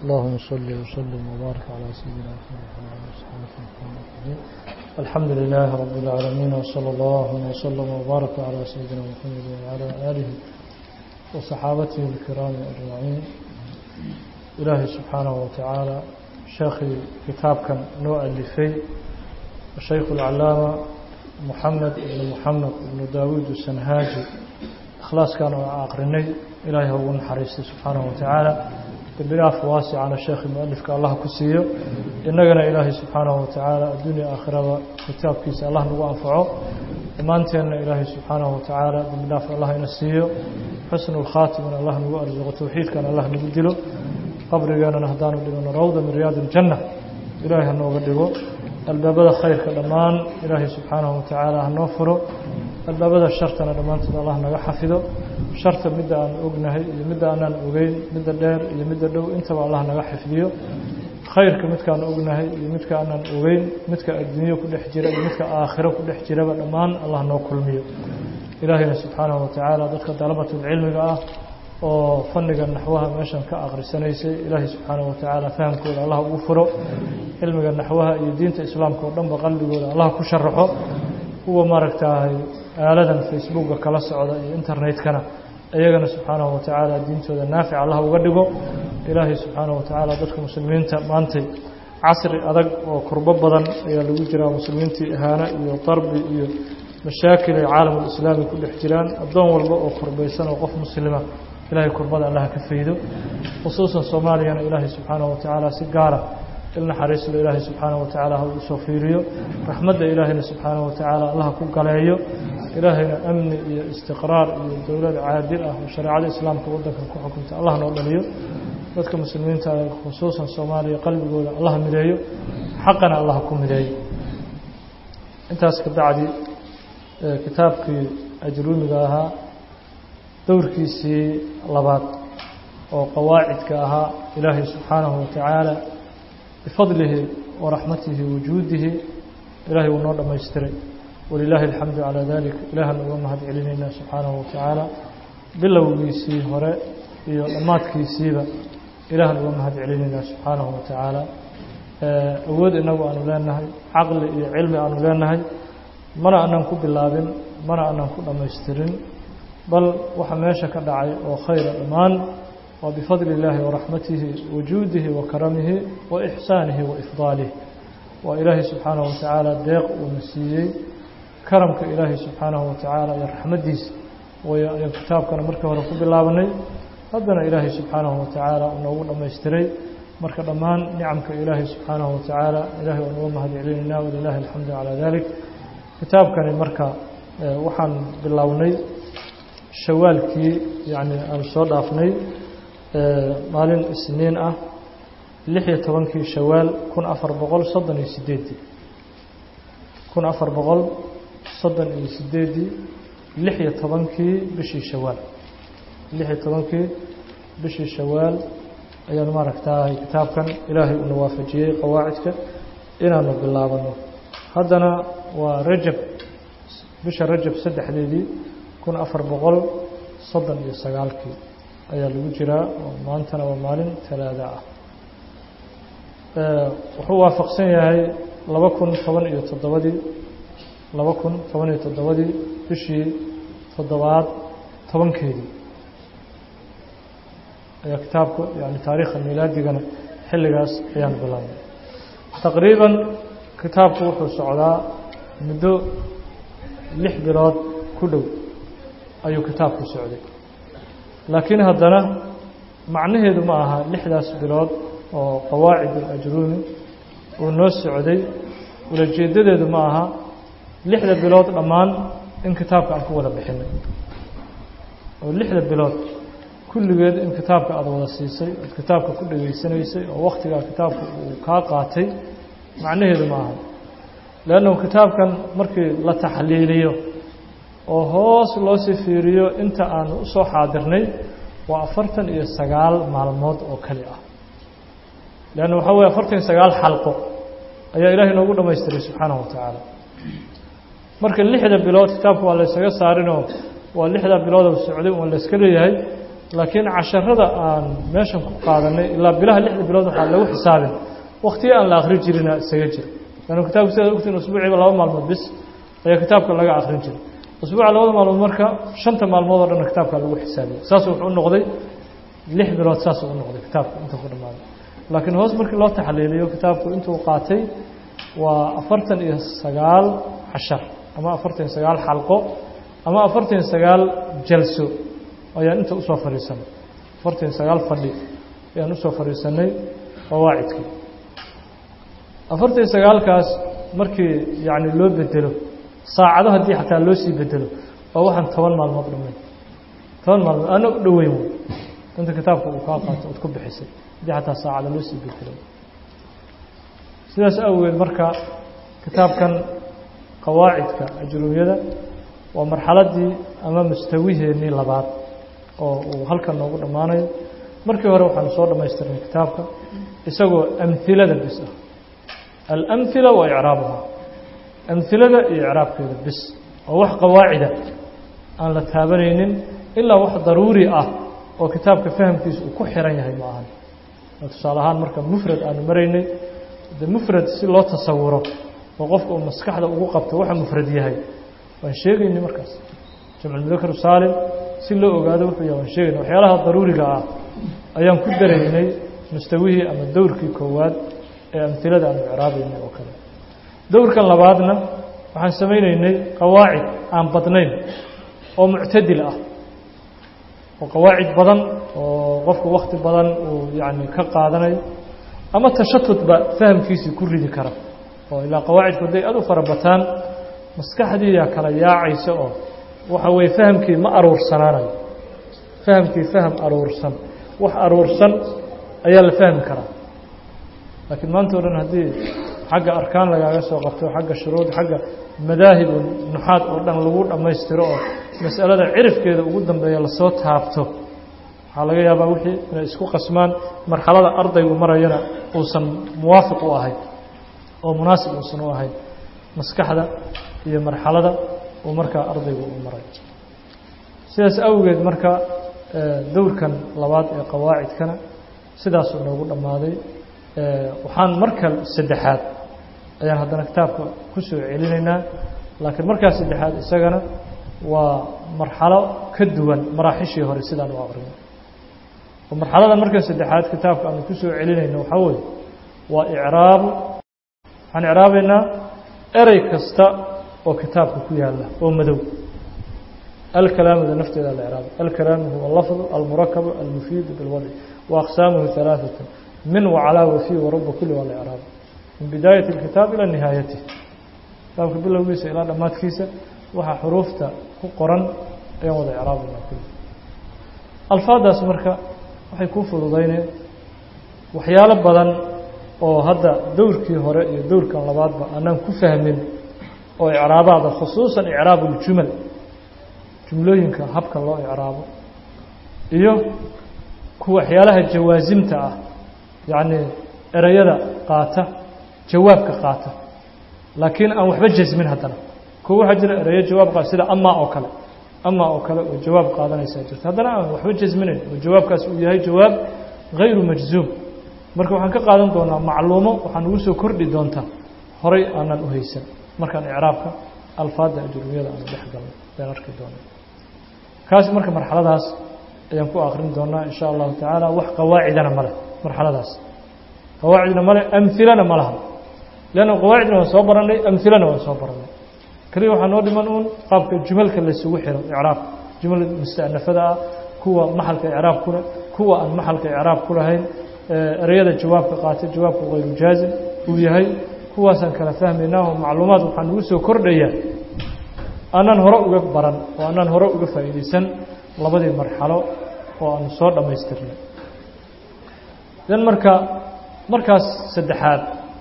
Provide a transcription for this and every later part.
اللهم صل وسلم وبارك على سيدنا محمد وعلى آله وصحبه أجمعين. الحمد لله رب العالمين وصلى الله وسلم وبارك على سيدنا محمد وعلى آله وصحابته الكرام أجمعين. إلهي سبحانه وتعالى شيخ كتاب كان نوع اللفي الشيخ العلامة محمد بن داود السنهاجي خلاص كانوا آخريني إلهي هو حريص سبحانه وتعالى بالبلاف واسع على الشيخ المؤلف كالله كسيه إننا إلهي سبحانه وتعالى الدنيا آخرة كتاب كيس الله نبغى أنفعه إمانتنا إلهي سبحانه وتعالى بالبلاف الله ينسيه حسن الخاتم من الله نبغى أرزق توحيد كان الله نبدله قبر جانا نهدان لنا روضة من رياض الجنة إلهي هنوغدقه الباب خير كالأمان إلهي سبحانه وتعالى هنوفره الباب الشرط أنا ضمانت الله نجح حفظه شرط مدة أن أجنه مدة أن أجين مدة دار مدة دو أنت والله نجح حفظه خير كمدة أن أجنه مدة أن أجين مدة الدنيا كل حجرة مدة آخرة كل حجرة بالأمان الله نوكل مية إلهي سبحانه وتعالى ذكر طلبة العلم جاء وفنق النحوها ماشان كأغر سنيسي إلهي سبحانه وتعالى فهم كل الله أغفره علم النحوها يدين الإسلام كردن بقلبه الله كشرحه هو ماركتاه آلة فيسبوك كلا سعودة إنترنت كنا أيقنا سبحانه وتعالى دين سوى النافع الله وقدقه إلهي سبحانه وتعالى ذاتك مسلمين مانتي عصر أدق وقرب بدن يلوجرى مسلمين إهانة وطرب مشاكل العالم الإسلامي كل احتلال الضوء والبقى وقربيسان وقف مسلمة إلهي قربان الله كفيده خصوصا صوماليا إلهي سبحانه وتعالى سجارة إلنا حريص إلهي سبحانه وتعالى هو سوفيريو رحمة إلهي سبحانه وتعالى الله كون قلعيه إلهي أمن استقرار دولة عادلة وشريعة الإسلام كودك حكمت الله نوليه ذاتك مسلمين خصوصا صوماليا قلب يقول الله مديه حقنا الله كون مديه انت اسكدعدي كتابك أجرون لها دور كيسي لبات وقواعد كاها إلهي سبحانه وتعالى بفضله ورحمته وجوده إلهي ونور ما يستري ولله الحمد على ذلك إله ومهد علينا سبحانه وتعالى بالله ويسي هراء يمات كيسيبا إله ومهد علينا سبحانه وتعالى أود أنه أن لا نهي عقل علم أن لا نهي مرة أن نكون باللابن مرة أن نكون ما يسترين بل وحماشة كدعي وخير الإيمان وبفضل الله ورحمته وجوده وكرمه وإحسانه وإفضاله وإلهي سبحانه وتعالى ديق ونسيي كرمك إلهي سبحانه وتعالى يرحم الديس ويكتاب كان مركة ورقب الله بني ربنا إلهي سبحانه وتعالى ونقول أما يستري مركة الأمان نعمك إلهي سبحانه وتعالى إلهي ونوم هدي علينا ولله الحمد على ذلك كتاب كان مركة وحن بالله بني شوالكي يعني الصوت أفني maalin isniin ah 16 shawaal 1438 bishii shawaal 16 bishii shawaal ayaan maaragtay kitaabkan ilaahay uu waafajiyay qawaacidka inaanu bilaabano haddana waa rajab bisha rajab 3deedii 1439 ayaa lagu jiraa maantana waa maalin talaada ah wuxuu waafaqsan yahay 2017 bishii 7 tobankeedii ayaa kitaabku yani taariikhda milaadigana xilligaas ayaan bilaabay taqriiban kitaabku wuxuu socdaa muddo 6 bilood ku dhow ayuu kitaabku socday لكن هذا معناه هذا معها لحداث بلاد وقواعد الأجرون والناس السعودي والجديد هذا معها لحدة بلاد أمان إن كتابك عن قوة بحنا ولحدة بلاد كل جد إن كتابك أضواء السيسي كتابك كل سنويسي ووقتك كتابك وكاقاتي معناه هذا معها لأنه كتاب كان مركي لا تحليليه وهوس لو سفيريو انت aan u soo xaadirnay waa 49 maalmood oo kali ah laana waxa way 49 xalqo ayaa Ilaahay noogu dhameystiray subhanahu wa ta'ala marka 6 bilood kitaabku waa la isaga saarino waa 6 bilood oo socday oo la iska leeyahay laakiin casharada aan meeshan ku qaadanay ilaa bilaha 6 bilood waxaa lagu xisaabin waqtiga aan la akhrin jirin isaga jir lana kitaabku sida ogtiin usbuuciiba 2 maalmood bis ayaa kitaabka laga akhrin jiray usbuuca 2 maalmood marka 5 maalmood oo dhan kitaabka lagu xisaabiyo saas wuxuu noqday 6 bilood saas uu noqday kitaabka inta ku dhamaaday laakiin hoos markii loo taxliiliyo kitaabku intuu qaatay waa 49 cashar ama 49 xalqo ama 49 jalso ayaan inta u soo fariisanay 49 fadhi ayaan u soo fariisanay qawaacidka 49 kaas markii yaani loo bedelo saacado hadii xataa loo sii bedelo oo waxaan 10 maalmood dhamay 10 maalmood ana u dhaweyn inta kitaabku uu ka qaato oo ku bixisay hadii xataa saacado loo sii bedelo sidaas awgeed marka kitaabkan qawaacidka ajrumiyada waa marxaladii ama mustawiheennii labaad oo uu halkan noogu dhamaanayo markii hore waxaan soo dhameystirnay kitaabka isagoo amthilada bis ah al-amthila wa i'raabuha amthilada iyo i'raabkeeda bis oo wax qawaacida aan la taabanaynin ilaa wax daruuri ah oo kitaabka fahamkiisu uu ku xiran yahay ma ahan tusaale ahaan marka mufrad aan maraynay mufrad si loo tasawuro oo qofka uu maskaxda ugu qabto waxa mufrad yahay waan sheegaynay markaas jamcu mudakar saalim si loo ogaado wuxuu yahay waan sheegaynay waxyaalaha daruuriga ah ayaan ku dareynay mustawihii ama dowrkii koowaad ee amthilada aan i'raabaynay oo kale dowrkan labaadna waxaan sameeynay qawaacid aan badnayn oo mu'tadil ah oo qawaacid badan oo qofku waqti badan uu yaani ka qaadanayo ama tashattut ba fahamkiisa ku ridi kara oo ilaa qawaacidku day aad u farabataan maskaxdiya kala yaacaysa oo waxa way fahamkii ma aruursanaanayo fahamkii faham aruursan wax aruursan ayaa la fahmi karaa laakiin maanta oo dhan hadii xagga arkaan lagaaga soo qabto xagga shuruud xagga madaahib nuxaad oo dhan lagu dhameystiro oo mas'alada cirifkeeda ugu dambeeya la soo taabto waxa laga yaabaa wixii inay isku qasmaan marxalada ardaygu marayana uusan muwaafiq u ahayn oo munaasib uusan u ahayn maskaxda iyo marxalada uu marka ardaygu u maray sidaas awgeed marka dowrkan labaad ee qawaacidkana sidaas uu noogu dhamaaday waxaan marka saddexaad ayaan haddana kitaabka ku soo celinaynaa laakiin markaas saddexaad isagana waa marxalo ka duwan maraaxishii hore sidaan u aqrinay oo marxalada marka saddexaad kitaabka aan ku soo celinayno waxa weeye waa i'raab aan i'raabayna eray kasta oo kitaabka ku yaala oo madow الكلام ذا نفت إلى الإعراب الكلام هو اللفظ المركب المفيد بالوضع وأقسامه 3 من وعلى وفي ورب كل والإعراب من بداية الكتاب إلى نهايته لكن بالله ويسا إلى لما تكيسة وها حروفته قرن أيام وضع إعراب كله الفاظ أسمرك وحيكون فضلين وحيال بدن أو هذا دور كي هراء دور كان لبعض أنا كفهمين أو إعرابات خصوصا إعراب الجمل jumlooyinka habka loo i'raabo iyo kuwa waxyaalaha jawaazimta ah yaani erayada qaata jawaabka qaata laakiin aan waxba jazmin hadana kuwa waxa jira erayo jawaab qaata sida amma oo kale oo jawaab qaadanaysa jirta hadana aan waxba jazminayn oo jawaabkaas uu yahay jawaab غير majzum marka waxaan ka qaadan doonaa macluumo waxaan ugu soo kordhi doontaa horay aanan u haysan markaan i'raabka alfaada ajrumiyada aan dhex galno baan arki doonaa kaas marka marxaladaas ayaan ku akhrin doonaa insha Allah taala wax qawaacidana male marxaladaas qawaacidna male amthilana malaha lana qawaacidna waa soo baranay amthilana waa soo baranay kaliya waxaan noo dhiman qaabka jumalka la isugu xiro i'raab jumal musta'nafada kuwa maxalka i'raab kula kuwa aan maxalka i'raab kulahayn erayada jawaabka qaata jawaabku غير jaazim uu yahay kuwaasan kala fahmaynaa macluumaad waxaan ugu soo kordhayaa aanan hore uga baran oo aanan hore uga faa'iideysan labadii marxalo oo aan soo dhameystirnay dan markaas saddexaad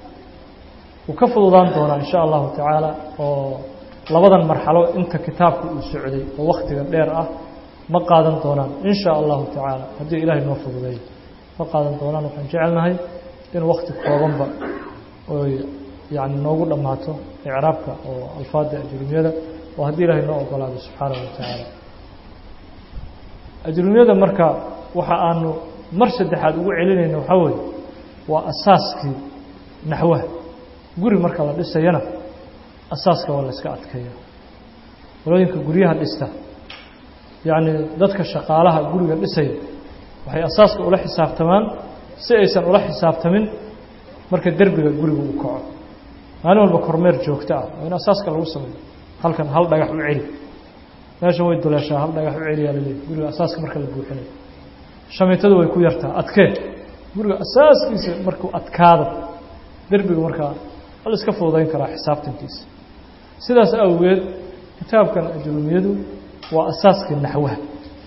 uu ka fududaan doonaa insha Allah taala oo labadan marxalo inta kitaabku uu socday oo waqtiga dheer ah ma qaadan doonaan insha Allah taala hadii Ilaahay noo fududeeyo ma qaadan doonaan waxaan jecelnahay in waqti koobanba oo يعني noogu dhamaato i'raabka oo alfaada ajrumiyada oo hadii Ilaahay noo ogolaado subhanahu wa ta'ala ajrumiyada marka waxa aanu mar saddexaad ugu celinayno waxa weeye waa asaaskii naxwaha guri marka la dhisayana asaaska waa la iska adkeeya walooyinka guryaha dhista yani dadka shaqaalaha guriga dhisay waxay asaaska ula xisaabtamaan si aysan ula xisaabtamin marka darbiga guriga uu kaco maalin walba kormeer joogto ah in asaaska lagu sameeyo halkan hal dhagax u celi meesha way duleeshaa hal dhagax u celiyaa leeyahay guriga asaaska marka la buuxinayo shamiitadu way ku yartaa adkee guriga asaaskiisa markuu adkaado darbiga markaa hal iska fududayn karaa xisaabtankiisa sidaas awgeed kitaabkan ajrumiyadu waa asaaska naxwaha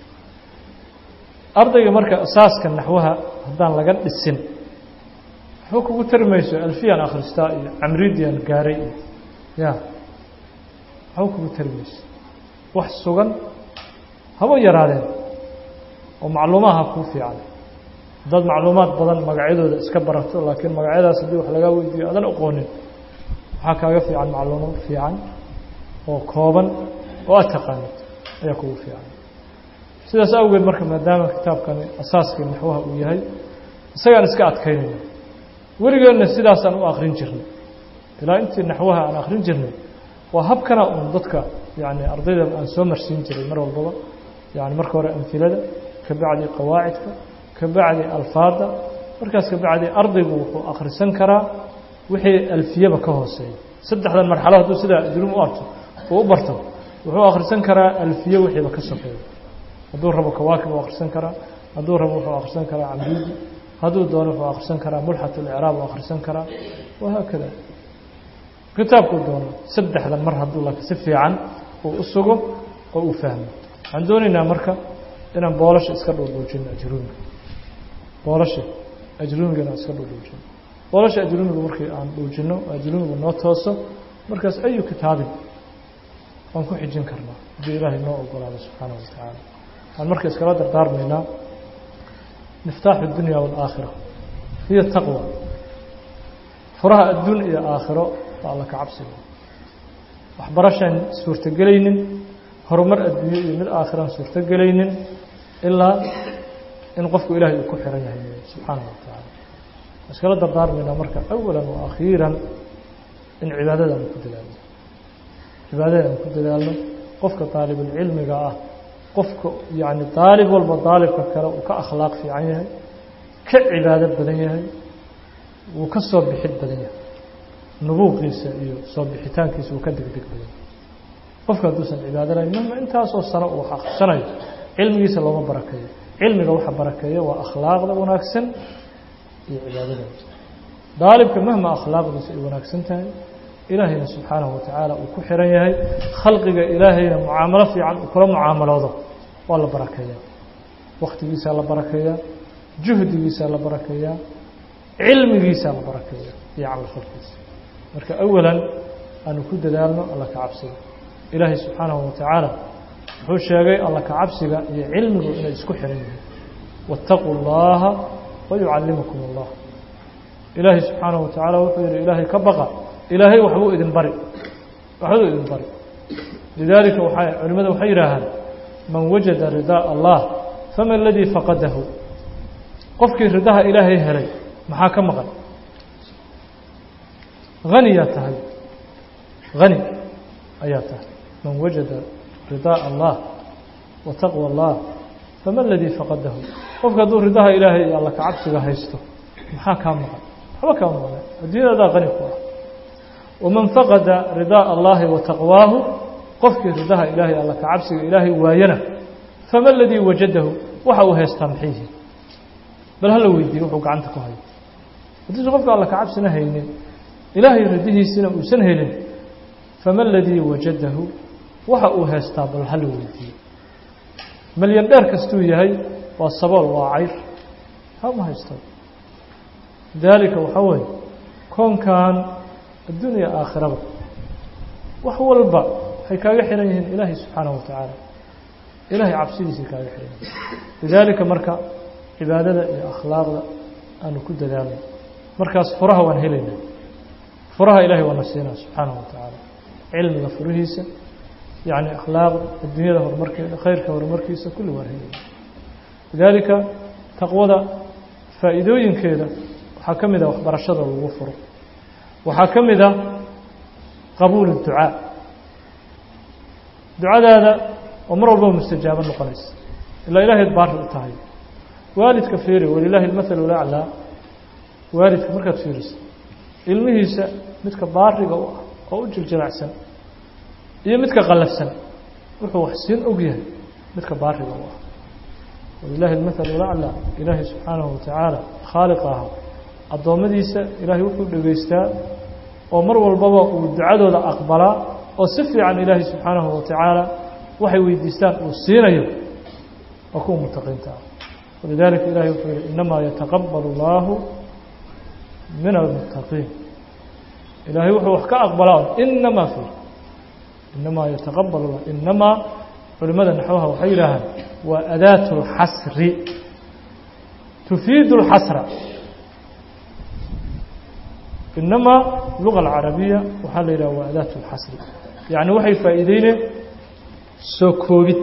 ardayga marka asaaska naxwaha haddaan laga dhisin wuxuu kugu tarmayso alfiyan akhristaa iyo camridiyan gaaray iyo ya wuxuu kugu tarmayso wax sugan haba yaraadeen oo macluumaha ku fiican dad macluumaad badan magacyadooda iska barato laakiin magacyadaas hadii wax laga weydiiyo adan aqoonin waxa kaaga fiican macluumaad fiican oo kooban oo taqaanid ayaa kugu fiican sidaas awgeed marka maadaama kitaabkani asaaskii naxwaha uu yahay isagaan iska adkaynayna weligeedna sidaasaan u akhrin jirnay ilaa intii naxwaha aan akhrin jirnay waa habkana uun dadka yani ardayda aan soo marsiin jiray mar walbaba yani marka hore amhilada ka bacdi qawaacidka ka bacdi alfaada markaas ka bacdi ardaygu wuxuu akhrisan karaa wixii alfiyaba ka hooseeya saddexdan marxalo hadduu sidaa ajruum u arto uu u barto wuxuu akhrisan karaa alfiye wixiiba ka sokeeya hadduu rabo kawaakib uu akhrisan karaa hadduu rabo wuxuu akhrisan karaa camriidi hadduu doono wuxuu akhrisan karaa mulxat اlicraab uu akhrisan karaa wahaakada kitaabkuu doono saddexdan mar hadduu laakiin si fiican uu u sugo oo uu fahmo waxaan doonaynaa marka inaan boolasha iska dhuudhuujino ajruumiga boolasha ajruumiga inaan iska dhuudhuujino boolasha ajruumiga markii aan dhuujino ajruumigu noo tooso markaas ayu kitaabin waan ku xijin karnaa haddii ilaahay noo ogolaado subxaanaه wa tacaala waxaan marka iskala dardaarmaynaa miftaaxu اdunya wاlaakhira hiyo taqwa furaha adduun iyo aakhiro waa alla ka cabsiga waxbarashaan suurtogelaynin horumar adduunye iyo mid aakhiraan suurtogelaynin ilaa in qofku ilaahay uu ku xiran yahay subxaanaه wa tacaala iskala dardaarmaynaa marka awalan wa akhiiran in cibaadada aan ku dadaalno cibaadada aan ku dadaalno qofka daalibulcilmiga ah qofka yani daalib walba daalibka kale uu ka akhlaaq fiican yahay ka cibaado badan yahay wuu ka soo bixid badan yahay nubuuqiisa iyo soo bixitaankiisa wuu ka degdeg badan yahay qofka hadduusan cibaado lahayn mahma intaasoo sano uu wax akhrisanayo cilmigiisa looma barakeeyo cilmiga waxa barakeeya waa akhlaaqda wanaagsan iyo cibaadada daalibka mahma akhlaaqdiisa ay wanaagsan tahay ilaahayna subxaanahu wa tacaala uu ku xiran yahay khalqiga ilaahayna mucaamalo fiican uu kula mucaamaloodo waa la barakeeyaa waktigiisaa la barakeeyaa juhdigiisaa la barakeeyaa cilmigiisaa la barakeeyaa iyo camalfalkiisa marka awalan aanu ku dadaalno alla ka cabsiga ilaahay subxaanahu wa tacaala wuxuu sheegay alla ka cabsiga iyo cilmigu inay isku xiran yihiin waataquu اllaha wayucallimukum اllah ilaahay subxaanahu wa tacaala wuxuu yihi ilaahay ka baqa ilaahay waxbuu idin bari waxbuu idin bari lidaalika culimadu waxay yidhaahaan man wajada ridaa allah fama aladii faqadahu qofkii ridaha ilaahay helay maxaa ka maqan haniyaa tahay hani ayaa tahay man wajada ridaa allah wa taqwa allah fama aladii faqadahu qofka hadduu ridaha ilaahay iyo alla ka cabsiga haysto maxaa kaa maqan waxba kaa maqan adduunyadadaa hani ku ah waman faqada ridaa allahi wa taqwaahu qofkii ridaha ilaahay alla ka cabsiga ilaahay waayana fama aladii wajadahu waxa uu haystaa maxay yihiin bal hala weydiiye wuxuu gacanta ku hayo haddiisu qofka alla ka cabsina haynin ilaahay ridihiisina uusan helin fama aladii wajadahu waxa uu haystaa bal hala weydiiye malyan dheer kastuu yahay waa sabool waa cayr hama haysto lidaalika waxaa weeye koonkan addunya aakhiraba wax walba waxay kaaga xiran yihiin ilaahay subxaanahu wa tacaala ilaahay cabsidiisay kaaga xiran yihiin lidaalika marka cibaadada iyo akhlaaqda aanu ku dadaalno markaas furaha waan helaynaa furaha ilaahay waana siinaa subxaanahu wa tacaala cilmiga furihiisa yacni akhlaaqda adduunyada horumarkeeda khayrka horumarkiisa kulli waan helaynaa lidaalika taqwada faa'iidooyinkeeda waxaa ka mid ah waxbarashada lagu furo waxaa ka mid ah qabuul ducaa ducadaada oo mar walbaba mustajaabo noqonaysa ilaa ilaahayd baari u tahay waalidka fiiri walilaahi almathalu laclaa waalidka markaad fiiriso ilmihiisa midka baariga u ah oo u jiljilacsan iyo midka qallafsan wuxuu wax siin og yahay midka baariga u ah walilaahi almathalu laclaa ilaahay subxaanahu watacaala khaaliq ahaa addoommadiisa ilaahay wuxuu dhegaystaa oo mar walbaba uu ducadooda aqbalaa oo si fiican ilaahay subxaanahu watacaala waxay weydiistaan uu siinayo waa kuwa mutaqiinta ah walidaalika ilahay wuxuu yihi inamaa yataqabal اllaahu min almuttaqiin ilaahay wuxuu wax ka aqbalaa inamaa fi inamaa yataqabal llah inamaa culimada naxwaha waxay yidhaahaan waa adaat اlxasri tufiidu اlxasra inamaa luga alcarabiya waxaa la yidhaha waa adaat اlxasri yacni waxay faa'iideyneen soo koobid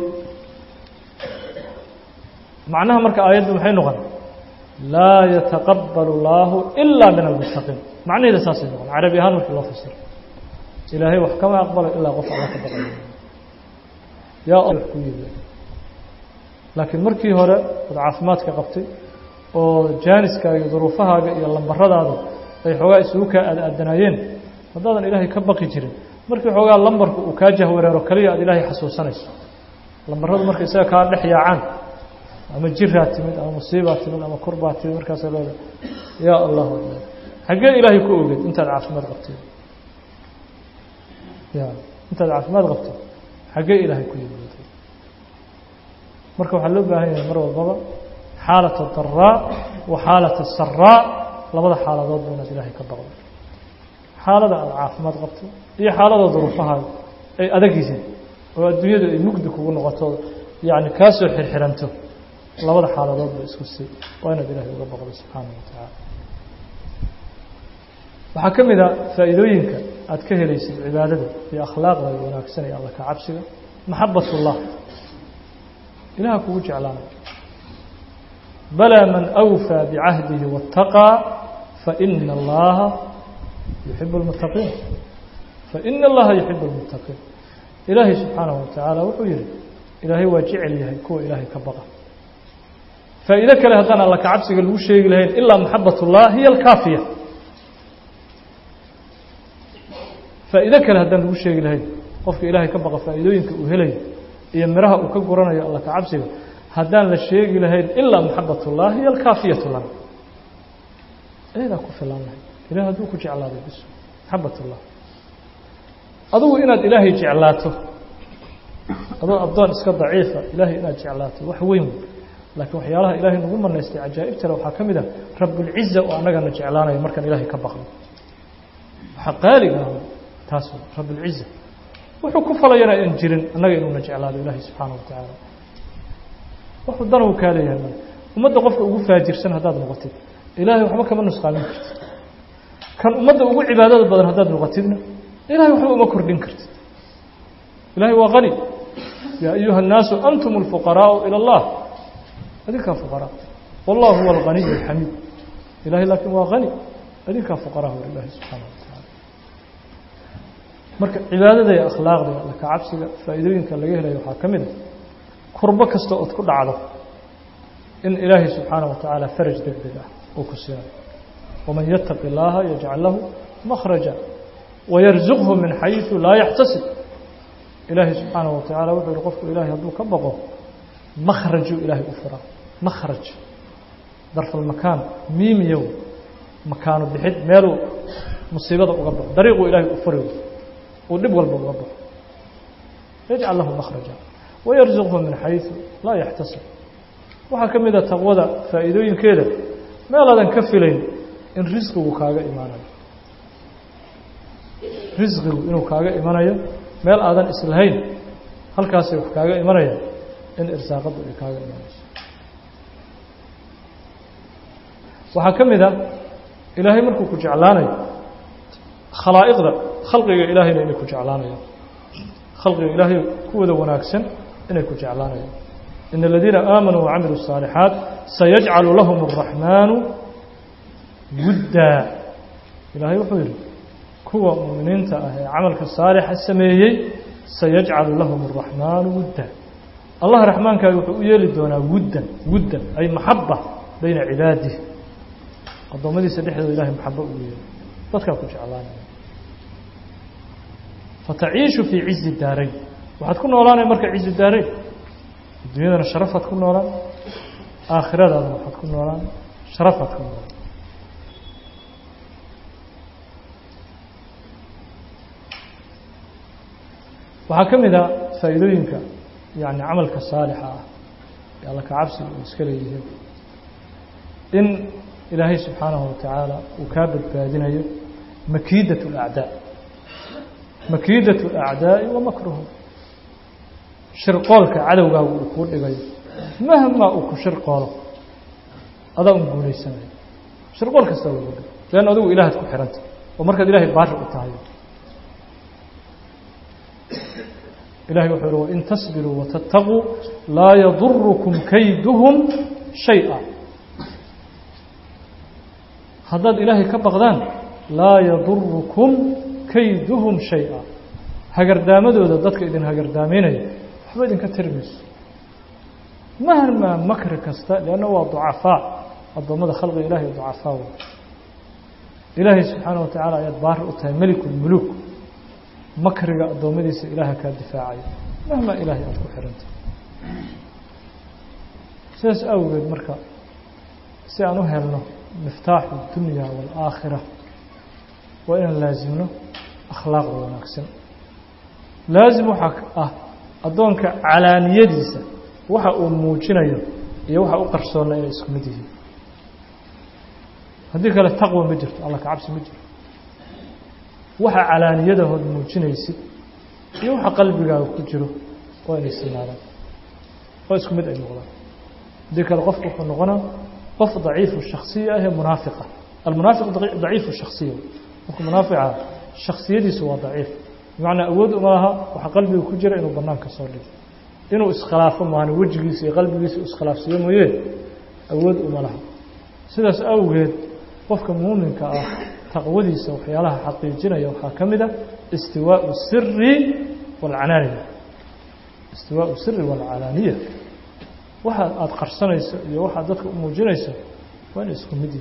macnaha marka aayaddu maxay noqon laa yataqabal اllaahu ilaa min almuttaqiin macnaheeda saasay noqon carabi ahaan wixii loo fasiro ilaahay wax kama aqbalo ilaa qof alla ka baqayo yaa wax ku yidhi laakiin markii hore wad caafimaadka qabtay oo jaaniskaaga iyo duruufahaaga iyo lambaradaada ay xoogaa isugu kaa aadanaayeen haddaadan ilaahay ka baqi jirin markii xoogaa lambarku uu kaa jahwareero kaliya aad ilaahay xasuusanayso lambaradu marka isaga kaa dhex yaacaan ama jiraa timid ama musiibaa timid ama kurbaa timid markaasa leeda yaa allah xaggee ilaahay ku ogeed intaad caafimaad qabtay ya intaad caafimaad qabtay xaggee ilaahay ku yimid marka waxaa loo baahan yahay mar walbaba xaalat daraa wa xaalat saraa labada xaaladoodba inaad ilaahay ka baqdo xaalada aad caafimaad qabto iyo xaalada duruufahaaga ay adagiiseen oo adduunyadu ay mugdi kugu noqoto yacni kaa soo xirxiranto labada xaaladoodba isku sii waa inaad ilaahay uga baqdo subxaanahu watacaala waxaa ka mid a faa'iidooyinka aad ka helaysid cibaadada iyo akhlaaqda wanaagsan ee alla ka cabsiga maxabat ullah ilaha kugu jeclaanay balaa man awfaa bicahdihi waataqaa faina allaha yuxibu lmuttaqiin faina allaha yuxibu lmuttaqiin ilaahay subxaanahu watacaala wuxuu yihi ilaahay waa jecel yahay kuwa ilaahay ka baqa faa'iido kale haddaan alla ka cabsiga lagu sheegi lahayn ilaa maxabat ullah hiya alkaafiya faa'iido kale haddaan lagu sheegi lahayn qofka ilaahay ka baqa faa'iidooyinka uu helayo iyo miraha uu ka guranayo alla ka cabsiga haddaan la sheegi lahayn ilaa maxabat ullah hiya alkaafiyatu lana eedaa ku filan lahay ilahay hadduu ku jeclaaday bis maxabat ullah adugu inaad ilaahay jeclaato adoo addoon iska daciifa ilaahay inaad jeclaato wax weyn laakiin waxyaalaha ilaahay nagu manaystay cajaa'ibtale waxaa ka mid ah rabbulciza oo annagana jeclaanayo markaan ilaahay ka baqno waxaa qaaliga ah taas rabbulciza wuxuu ku falayana aan jirin annaga inuuna jeclaado ilaahay subxaanahu watacaala wuxuu dana uu kaa leeyahay male ummadda qofka ugu faajirsan haddaad noqotid ilaahay waxba kama nusqaamin kartid kan ummadda ugu cibaadada badan haddaad noqotidna ilahay waxba uma kordhin kartid ilahay waa qani yaa ayuha الnaasu antum اlfuqaraau ilى اllah adinkaa fuqaraa wallahu huwa alganiy alxamiid ilahay laakiin waa qani adinkaa fuqaraa hor ilahi subxaanaه watacaala marka cibaadada iyo akhlaaqda alla ka cabsiga faa'iidooyinka laga helayo waxaa ka mid a kurbo kasta ood ku dhacdo in ilaahay subxaanaه watacaala faraj deg deg ah uu ku siinayo waman yataqi اllaha yajcal lahu makhraja wayarzuqhu min xayثu laa yaxtasib ilaahay subxaanaه watacaala wuxuu yihi qofku ilaahay hadduu ka baqo makhrajuu ilaahay u furaa makhraj darfulmakaan miimiyow makaanu bixid meeluu musiibada uga baxo dariiquu ilaahay u furi uu dhib walba uga baxo yajcal lahu makhraja wayarzuqhu min xayثu laa yaxtasib waxaa ka mid a taqwada faa'iidooyinkeeda meelaadan ka filayn in risqigu kaaga imaanayo risqigu inuu kaaga imanayo meel aadan islahayn halkaasay wax kaaga imanaya in irsaaqaddu ay kaaga imanayso waxaa ka mid a ilaahay markuu ku jeclaanayo khalaa'iqda khalqiga ilaahayna inay ku jeclaanayaan khalqiga ilaahay kuwada wanaagsan inay ku jeclaanayaan إن الذين آمنوا وعملوا الصالحات سيجعل لهم الرحمن ودا إلهي وحير كوا مؤمنين تأهي عملك الصالح السميي سيجعل لهم الرحمن ودا الله الرحمن كان يلدنا ودا أي محبة بين عباده الضمدي سدحه إلهي محبة ويلي تذكركم شعلان فتعيش في عز الدارين وحتكون ولانا مركز عز الدارين الدنيا شرف تكون ولانا آخرة هذا حتكون ولانا شرف تكون ولانا وحكم إذا فائدوينك يعني عملك الصالحة يلا كعبس المسكلة إن إلهي سبحانه وتعالى وكابد بادنا مكيدة الأعداء مكيدة الأعداء ومكرهم شرقالك عدو وكور إغاية مهما أكو شرقالك هذا أنقوني السنة شرقالك استوى لأن أدو إلهة كحرنت ومركز إلهي باشر التعيين إلهي وحيره إن تصبروا وتتقوا لا يضركم كيدهم شيئا هذا إلهي كبغدان لا يضركم كيدهم شيئا هقردامدو إذا ضدك إذن هقرداميني حبا إذن كترمس مهما مكر كستا لأنه هو ضعفاء الضمد خلق إلهي ضعفاء إلهي سبحانه وتعالى يدبار أتها ملك الملوك مكر الضمديس إلهي كالدفاعي مهما إلهي أتكو حرنت سيس أوجد مركا سيانو هرنو مفتاح الدنيا والآخرة وإن لازمنا أخلاق ونكسن لازم حق أدونك على نيديسة وحا أموجنا يوحا أقرصونا إلى إسكمته هذيك التقوى مجر الله كعبس مجر وحا على نيده أموجنا يسي يوحا قلبك كجره وإن السنارة وإسكمت أي مغلا ذيك الغفق ونغنى قف ضعيف الشخصية هي منافقة المنافق ضعيف الشخصية منافعة الشخصية دي سوى ضعيف بمعنى أود أمرها وحقلبي وكجر إنه برنامج صلي إنه إسخلاف ما وجهي سي قلبي سي إسخلاف سي مويه أود أمرها سداس أوجد وفق مؤمن تقودي سو حيالها حقيقية يوحى كمدة استواء السر والعلانية استواء السر والعلانية واحد أتقرصنيس واحد ذاتك موجنيس وين اسكم مديه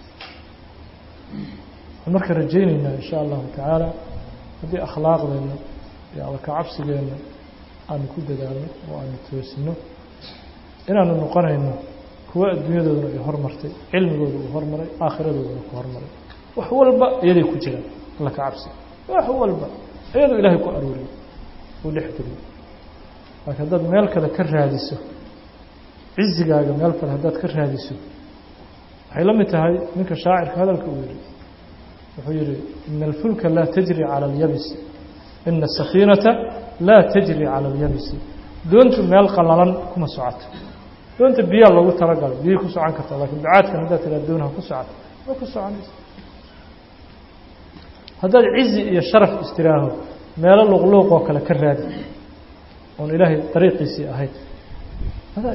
المركز رجينا إن شاء الله تعالى هذه أخلاق لنا يعني كعبس لنا أن كل ذلك وأن توسنه إن أنا نقرأ إنه هو الدنيا ذو يهرمرتي علم ذو يهرمري آخرة ذو يهرمري وحول الباء يدي كجلا الله كعبس وحول الباء يدي إلهي كأروري ولحتري هكذا مالك ذكر هذه عزقاga meel kale hadaad ka raadiso waxay la mid tahay ninka shaacirka hadalka uu yiri wuxuu yiri inna al-fulka la tajri ala al-yabs inna as-safinata la tajri ala al-yabs doontu meel qalalan kuma socoto doonta biyo lagu talagalay biyo ku socon karta laakiin bacaadkan hadaad tira doonaha ku socoto waa ku soconaysa hadaad cizi iyo sharaf istiraaho meel luqluq oo kale ka raadi oo ilaahay dariiqiisi ahayd هذا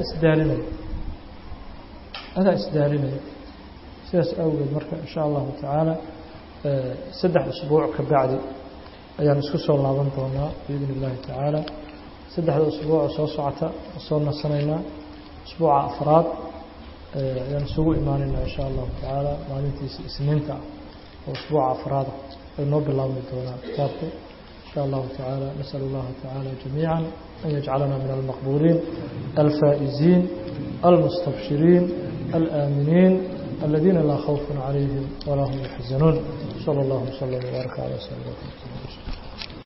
إسدالنا سياس أول مركز إن شاء الله تعالى 6 أسبوع كبعد أيام نسكسوا الله ضمطنا بإذن الله تعالى 6 أسبوع صوصعة وصلنا سنين أسبوع أفراد يعني سوء إيماننا إن شاء الله تعالى وعنتي سنينتا وأسبوع أفراد النوبل الله ضمطنا كتابه إن شاء الله تعالى نسأل الله تعالى جميعا أن يجعلنا من المقبولين الفائزين المستبشرين الآمنين الذين لا خوف عليهم ولا هم يحزنون صلى الله وسلم وبارك على سيدنا محمد.